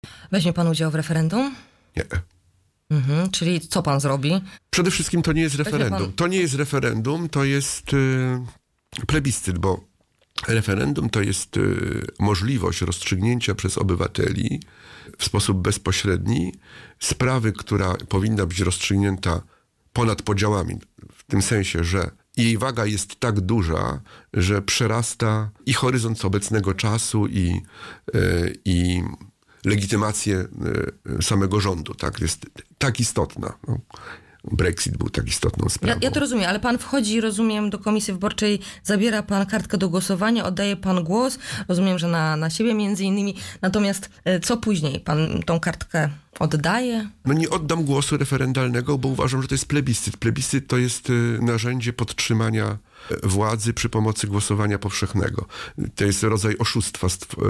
Weźmie pan udział w referendum? Nie. Czyli co pan zrobi? Przede wszystkim to nie jest referendum. To nie jest referendum, to jest plebiscyt, bo referendum to jest możliwość rozstrzygnięcia przez obywateli w sposób bezpośredni sprawy, która powinna być rozstrzygnięta ponad podziałami. W tym sensie, że jej waga jest tak duża, że przerasta i horyzont obecnego czasu, i legitymację samego rządu. Tak? Jest tak istotna. No. Brexit był tak istotną sprawą. Ja to rozumiem, ale pan wchodzi, rozumiem, do komisji wyborczej, zabiera pan kartkę do głosowania, oddaje pan głos, rozumiem, że na siebie między innymi, natomiast co później? Pan tą kartkę oddaje? No nie oddam głosu referendalnego, bo uważam, że to jest plebiscyt. Plebiscyt to jest narzędzie podtrzymania władzy przy pomocy głosowania powszechnego. To jest rodzaj oszustwa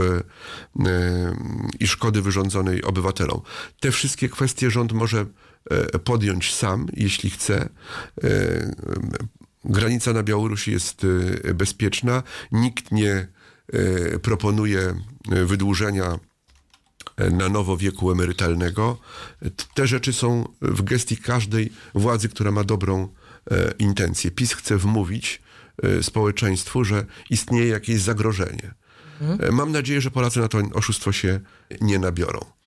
i szkody wyrządzonej obywatelom. Te wszystkie kwestie rząd może podjąć sam, jeśli chce. Granica na Białorusi jest bezpieczna. Nikt nie proponuje wydłużenia na nowo wieku emerytalnego. Te rzeczy są w gestii każdej władzy, która ma dobrą intencję. PiS chce wmówić społeczeństwu, że istnieje jakieś zagrożenie. Mam nadzieję, że Polacy na to oszustwo się nie nabiorą.